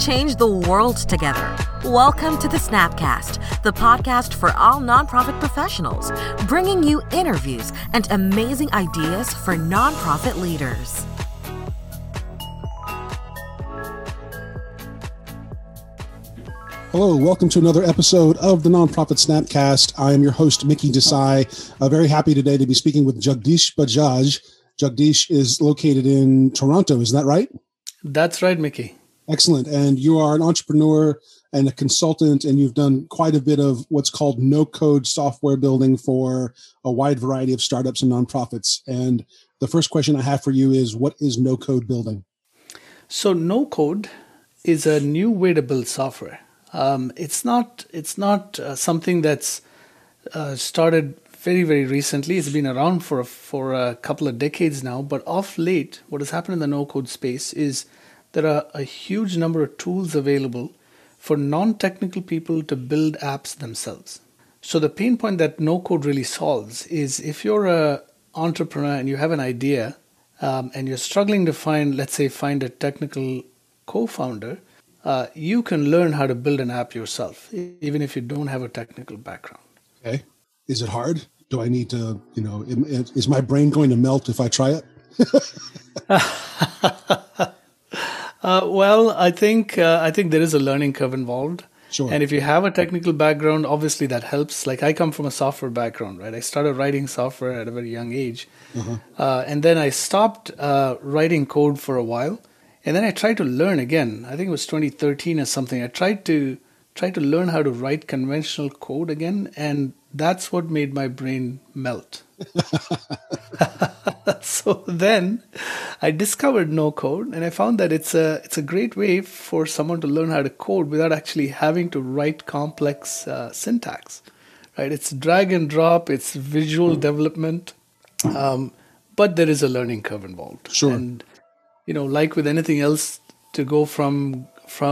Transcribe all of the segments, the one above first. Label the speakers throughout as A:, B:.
A: change the world together. Welcome to the Snapcast, the podcast for all nonprofit professionals, bringing you interviews and amazing ideas for nonprofit leaders.
B: Hello, welcome to another episode of the Nonprofit Snapcast. I am your host, Mickey Desai. Very happy today to be speaking with Jagdish Bajaj. Jagdish is located in Toronto, is that right?
C: That's right, Mickey.
B: Excellent. And you are an entrepreneur and a consultant, and you've done quite a bit of what's called no-code software building for a wide variety of startups and nonprofits. And the first question I have for you is, what is no-code building?
C: So no-code is a new way to build software. It's not something that's started very, very recently. It's been around for a couple of decades now. But of late, what has happened in the no-code space is there are a huge number of tools available for non-technical people to build apps themselves. So the pain point that no-code really solves is if you're an entrepreneur and you have an idea and you're struggling to find a technical co-founder, you can learn how to build an app yourself, even if you don't have a technical background.
B: Okay. Is it hard? Do I need to, is my brain going to melt if I try it?
C: Well, I think there is a learning curve involved.
B: Sure.
C: And if you have a technical background, obviously that helps. Like I come from a software background, right? I started writing software at a very young age. And then I stopped writing code for a while. And then I tried to learn again. I think it was 2013 or something. I tried to learn how to write conventional code again. And that's what made my brain melt. So then I discovered no code, and I found that it's a great way for someone to learn how to code without actually having to write complex syntax. Right? It's drag and drop, it's visual development, but there is a learning curve involved.
B: Sure.
C: And like with anything else, to go from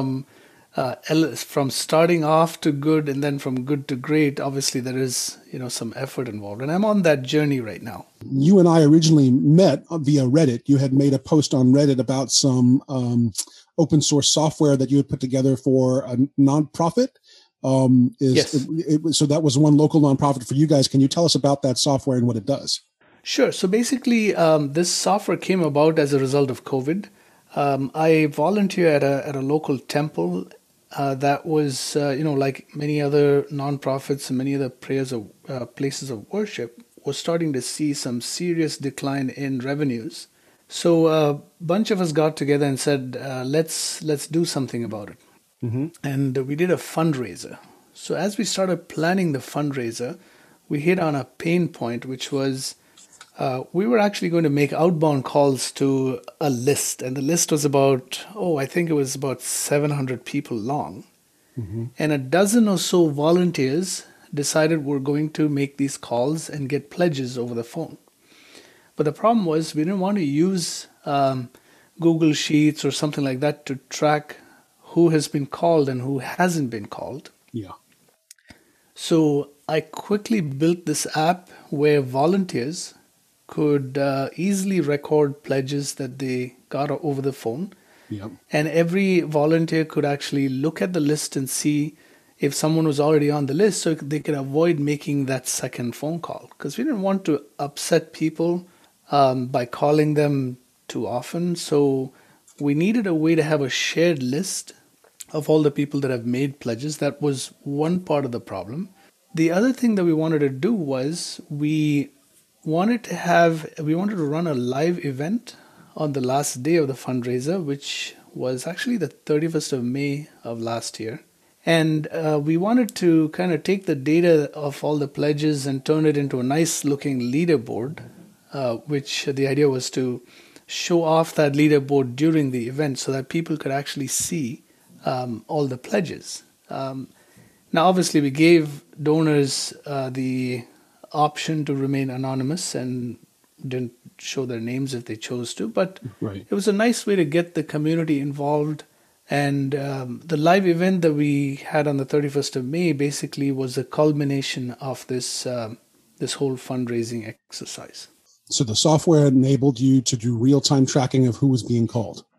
C: starting off to good and then from good to great, obviously there is some effort involved, and I'm on that journey right now.
B: You and I originally met via Reddit. You had made a post on Reddit about some open source software that you had put together for a nonprofit.
C: Yes.
B: So that was one local nonprofit for you guys. Can you tell us about that software and what it does?
C: Sure. So basically, this software came about as a result of COVID. I volunteer at a local temple that was, like many other nonprofits and many other places of worship, was starting to see some serious decline in revenues. So a bunch of us got together and said, let's do something about it. Mm-hmm. And we did a fundraiser. So as we started planning the fundraiser, we hit on a pain point, which was we were actually going to make outbound calls to a list. And the list was about 700 people long. Mm-hmm. And a dozen or so volunteers decided we're going to make these calls and get pledges over the phone. But the problem was we didn't want to use Google Sheets or something like that to track who has been called and who hasn't been called.
B: Yeah.
C: So I quickly built this app where volunteers could easily record pledges that they got over the phone.
B: Yep.
C: And every volunteer could actually look at the list and see if someone was already on the list, so they could avoid making that second phone call. Because we didn't want to upset people by calling them too often. So we needed a way to have a shared list of all the people that have made pledges. That was one part of the problem. The other thing that we wanted to do was we wanted to run a live event on the last day of the fundraiser, which was actually the 31st of May of last year. And we wanted to kind of take the data of all the pledges and turn it into a nice looking leaderboard, which the idea was to show off that leaderboard during the event so that people could actually see all the pledges. Now, obviously, we gave donors the option to remain anonymous and didn't show their names if they chose to, but
B: Right.
C: It was a nice way to get the community involved. And the live event that we had on the 31st of May basically was a culmination of this whole fundraising exercise.
B: So the software enabled you to do real-time tracking of who was being called.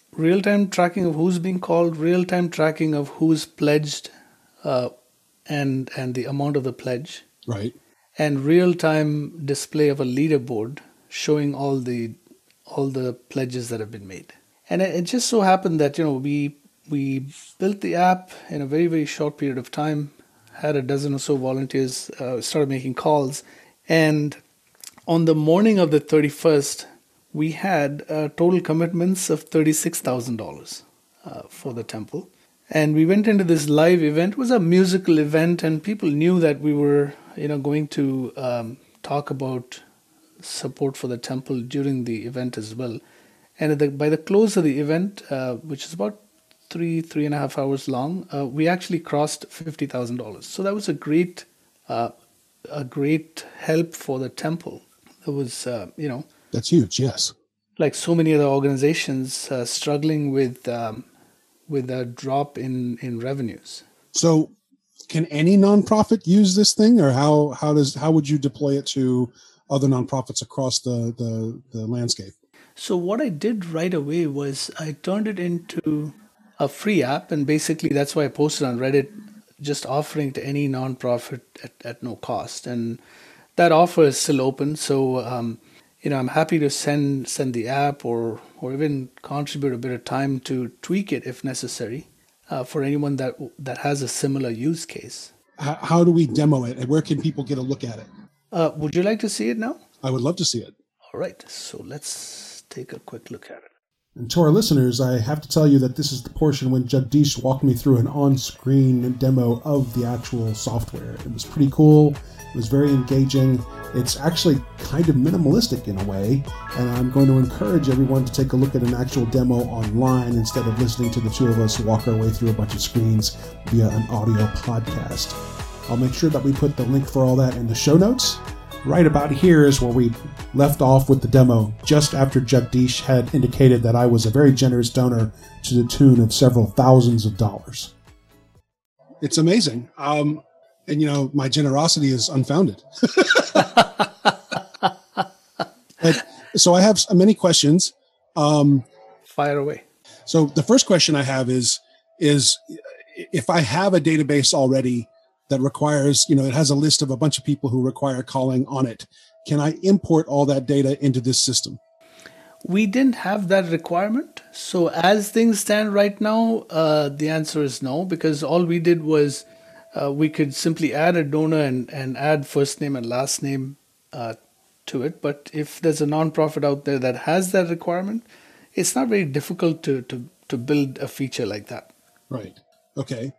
C: real-time tracking of who's being called, real-time tracking of who's pledged, and the amount of the pledge,
B: Right.
C: and real-time display of a leaderboard showing all the pledges that have been made. And it just so happened that we built the app in a very, very short period of time, had a dozen or so volunteers, started making calls, and on the morning of the 31st, we had total commitments of $36,000 for the temple. And we went into this live event. It was a musical event, and people knew that we were, going to talk about support for the temple during the event as well. And by the close of the event, which is about 3.5 hours long, we actually crossed $50,000. So that was a great help for the temple. It was,
B: That's huge. Yes.
C: like so many other organizations struggling with a drop in revenues.
B: So, can any nonprofit use this thing, or how would you deploy it to other nonprofits across the landscape?
C: So what I did right away was I turned it into a free app, and basically that's why I posted on Reddit, just offering to any nonprofit at no cost. And that offer is still open. So I'm happy to send the app or even contribute a bit of time to tweak it if necessary for anyone that has a similar use case.
B: How do we demo it, and where can people get a look at it?
C: Would you like to see it now?
B: I would love to see it.
C: All right, so let's take a quick look at it.
B: And to our listeners, I have to tell you that this is the portion when Jagdish walked me through an on-screen demo of the actual software. It was pretty cool. It was very engaging. It's actually kind of minimalistic in a way, and I'm going to encourage everyone to take a look at an actual demo online instead of listening to the two of us walk our way through a bunch of screens via an audio podcast. I'll make sure that we put the link for all that in the show notes. Right about here is where we left off with the demo, just after Jagdish had indicated that I was a very generous donor to the tune of several thousands of dollars. It's amazing. And, my generosity is unfounded. So I have many questions.
C: Fire away.
B: So the first question I have is if I have a database already that requires, it has a list of a bunch of people who require calling on it, can I import all that data into this system?
C: We didn't have that requirement. So as things stand right now, the answer is no, because all we did was we could simply add a donor and add first name and last name to it. But if there's a nonprofit out there that has that requirement, it's not very difficult to build a feature like that.
B: Right. Okay.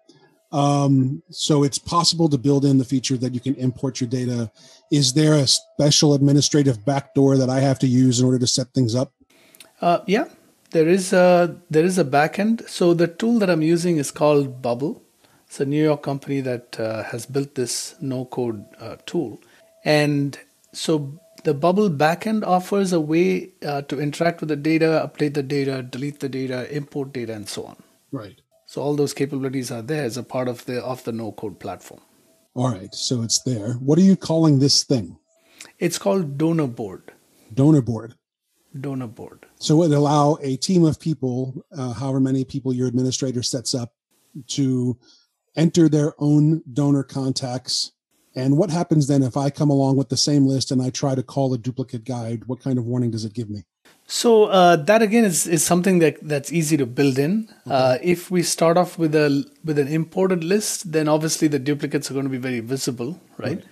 B: So it's possible to build in the feature that you can import your data. Is there a special administrative backdoor that I have to use in order to set things up?
C: Yeah, there is a backend. So the tool that I'm using is called Bubble. It's a New York company that has built this no-code tool. And so the Bubble backend offers a way to interact with the data, update the data, delete the data, import data, and so on.
B: Right.
C: So all those capabilities are there as a part of the no-code platform.
B: All right, so it's there. What are you calling this thing?
C: It's called Donor Board.
B: Donor Board.
C: Donor Board.
B: So it allow a team of people, however many people your administrator sets up, to enter their own donor contacts. And what happens then if I come along with the same list and I try to call a duplicate guide? What kind of warning does it give me?
C: So that again is something that's easy to build in. Okay. If we start off with an imported list, then obviously the duplicates are going to be very visible, right?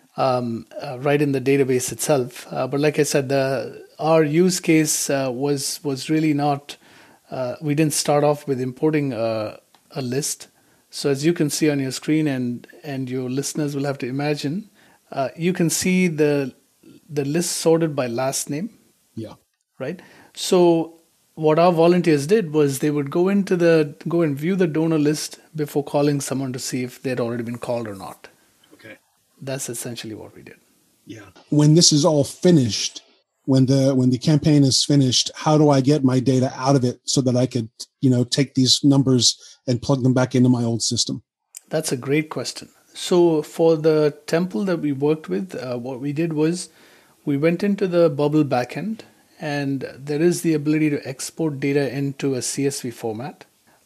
C: Right in the database itself. But like I said, our use case was really not. We didn't start off with importing a list. So as you can see on your screen, and your listeners will have to imagine, you can see the list sorted by last name.
B: Yeah.
C: Right. So what our volunteers did was they would go and view the donor list before calling someone to see if they'd already been called or not.
B: Okay.
C: That's essentially what we did.
B: Yeah. When this is all finished, when the campaign is finished, how do I get my data out of it so that I could, take these numbers and plug them back into my old system?
C: That's a great question. So for the temple that we worked with, what we did was we went into the Bubble backend and there is the ability to export data into a CSV format.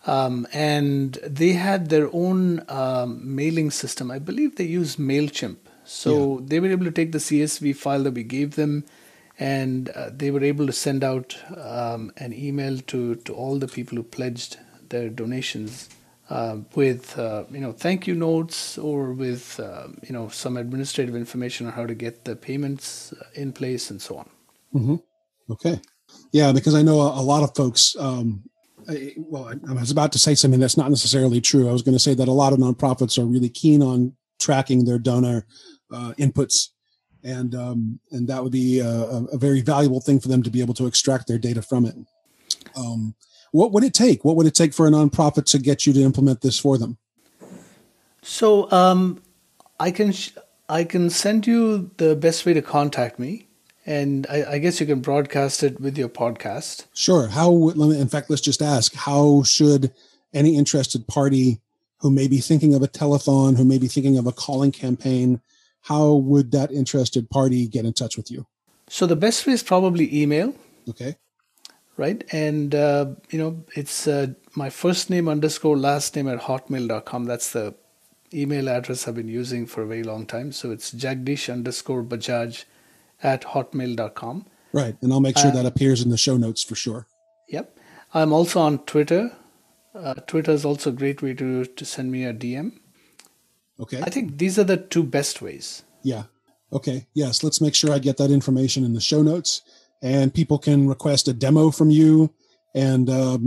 C: And they had their own mailing system. I believe they use MailChimp. So they were able to take the CSV file that we gave them, and they were able to send out an email to all the people who pledged their donations with thank you notes, or with some administrative information on how to get the payments in place and so on.
B: Mm-hmm. Okay. Yeah, because I know a lot of folks. I was about to say something that's not necessarily true. I was going to say that a lot of nonprofits are really keen on tracking their donor inputs, and that would be a very valuable thing for them to be able to extract their data from it. What would it take? What would it take for a nonprofit to get you to implement this for them?
C: So I can send you the best way to contact me, and I guess you can broadcast it with your podcast.
B: Sure. In fact, let's just ask, how should any interested party who may be thinking of a telethon, who may be thinking of a calling campaign, how would that interested party get in touch with you?
C: So the best way is probably email.
B: Okay.
C: Right. And, it's my first name _ last name @hotmail.com. That's the email address I've been using for a very long time. So it's Jagdish _Bajaj @hotmail.com.
B: Right. And I'll make sure that appears in the show notes for sure.
C: Yep. I'm also on Twitter. Twitter is also a great way to send me a DM.
B: Okay.
C: I think these are the two best ways.
B: Yeah. Okay. Yes. Let's make sure I get that information in the show notes, and people can request a demo from you. And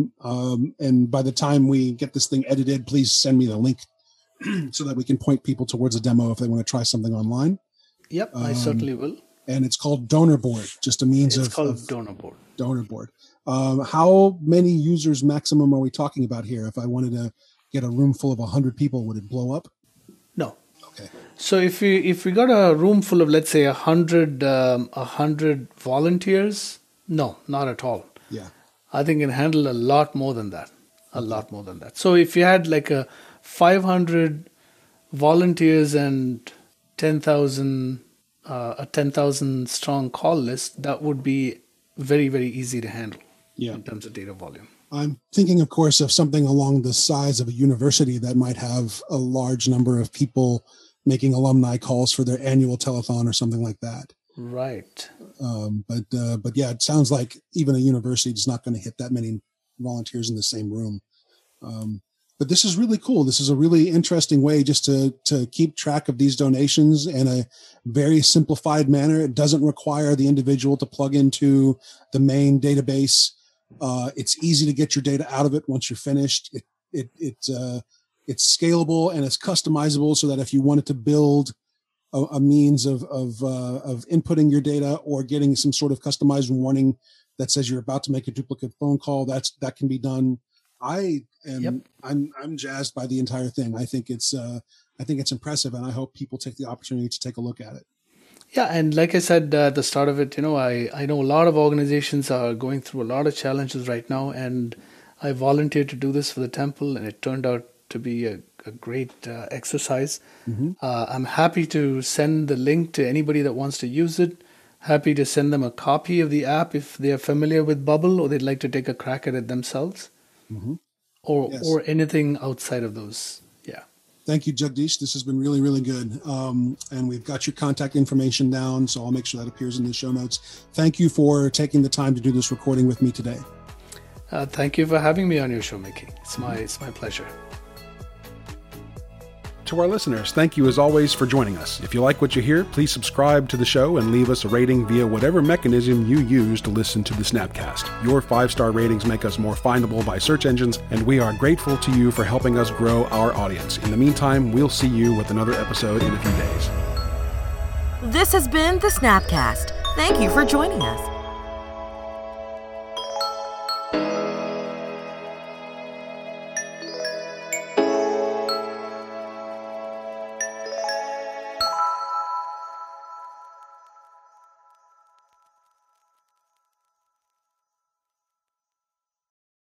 B: by the time we get this thing edited, please send me the link so that we can point people towards a demo if they want to try something online.
C: Yep. I certainly will.
B: And it's called Donor Board, just a means
C: It's called Donor Board.
B: Donor Board. How many users maximum are we talking about here? If I wanted to get a room full of 100 people, would it blow up?
C: No.
B: Okay.
C: So if we got a room full of, let's say, 100 volunteers, no, not at all.
B: Yeah.
C: I think it can handle a lot more than that. So if you had like a 500 volunteers and 10,000 a 10,000 strong call list, that would be very, very easy to handle in terms of data volume.
B: I'm thinking, of course, of something along the size of a university that might have a large number of people making alumni calls for their annual telethon or something like that.
C: Right.
B: But yeah, it sounds like even a university is not going to hit that many volunteers in the same room. But this is really cool. This is a really interesting way just to keep track of these donations in a very simplified manner. It doesn't require the individual to plug into the main database. It's easy to get your data out of it once you're finished. It's scalable and it's customizable, so that if you wanted to build a means of inputting your data or getting some sort of customized warning that says you're about to make a duplicate phone call, that can be done. I'm jazzed by the entire thing. I think it's impressive, and I hope people take the opportunity to take a look at it.
C: Yeah, and like I said at the start of it, I know a lot of organizations are going through a lot of challenges right now, and I volunteered to do this for the temple, and it turned out to be a great exercise. Mm-hmm. I'm happy to send the link to anybody that wants to use it. Happy to send them a copy of the app if they are familiar with Bubble or they'd like to take a crack at it themselves. Mm-hmm. Or anything outside of those. Yeah.
B: Thank you, Jagdish. This has been really, really good. And we've got your contact information down, so I'll make sure that appears in the show notes. Thank you for taking the time to do this recording with me today.
C: Thank you for having me on your show, Mickey. It's my pleasure.
D: To our listeners, thank you as always for joining us. If you like what you hear, please subscribe to the show and leave us a rating via whatever mechanism you use to listen to the Snapcast. Your 5-star ratings make us more findable by search engines, and we are grateful to you for helping us grow our audience. In the meantime, we'll see you with another episode in a few days.
A: This has been the Snapcast. Thank you for joining us.